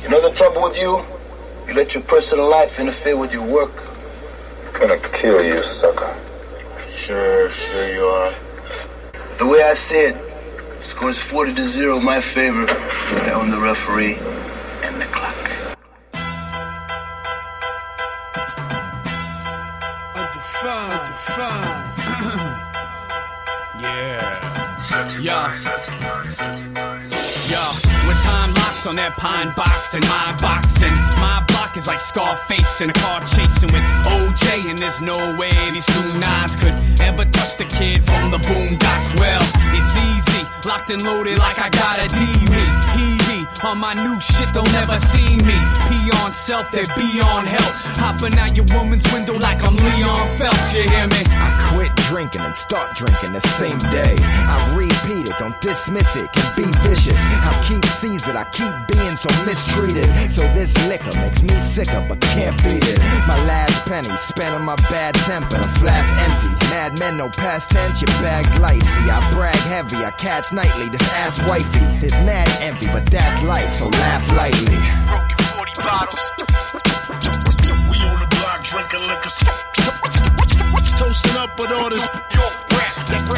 You know the trouble with you? You let your personal life interfere with your work. I'm gonna kill you, sucker. Sure you are. The way I see it, scores 40-0 my favor. I own the referee and the clock. Undefined. Yeah. When time locks on that pine box and my boxing, my block is like Scarface in a car chasing with OJ, and there's no way these two nines could ever touch the kid from the boondocks. Well, it's easy, locked and loaded like I got a DV. He on my new shit, they'll never see me. Pee on self, they're beyond help. Hopping out your woman's window like I'm Leon Phelps, you hear me? I quit drinking and start drinking the same day. I repeat it, don't dismiss it, can be vicious. I keep seized, I keep being so mistreated. So this liquor makes me sicker, but can't beat it. My last penny spent on my bad temper, the flask empty. Mad men, no past tense, your bag's lighty. I brag heavy, I catch nightly, just ask wifey. There's mad envy, but that's life, so laugh lightly. Broken 40 bottles. We on the block drinking liquor. Toasting up with all this York rap.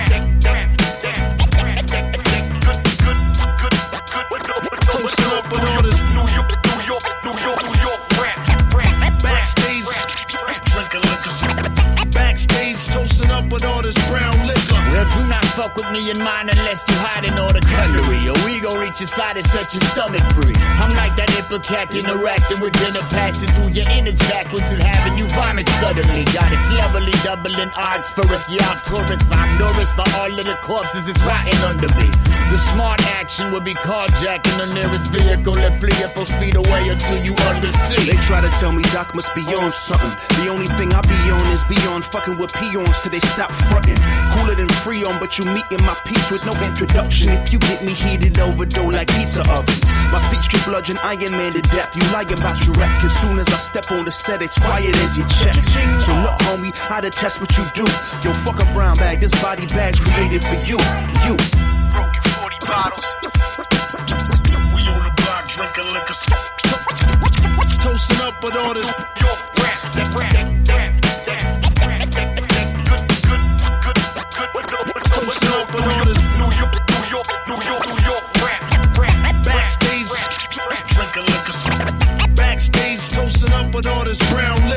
Toasting up with all this New York rap. Backstage, drinking liquor. Backstage, toasting up with all this brown liquor. Well, do not fuck with me and mine unless you hiding all the cutlery. Or we gon' reach inside and set your stomach free. I'm like that ipecac interacting with dinner, passing through your innards backwards and having you vomit suddenly. Got its levelly doubling odds for us, y'all tourists. I'm nourished by all of the corpses that's rotting under me. The smart action would be carjacking the nearest vehicle and flee at full speed away until you undersea. They try to tell me Doc must be on something. The only thing I be on is beyond fucking with peons till they stop frontin'. Cooler than Freon, but you meeting my peace with no introduction. If you get me heated over dough like pizza ovens, my speech can bludgeon Iron Man to death. You lying about your rep, as soon as I step on the set, it's quiet as your chest. So look, homie, I detest what you do. Yo, fuck a brown bag, this body bag's created for you. Broken 40 bottles. We on the block drinking liquor. Toasting up with all this York rap. Toasting up with all this New York rap. Backstage, drinking liquor. Backstage, toasting up with all this brown liquor.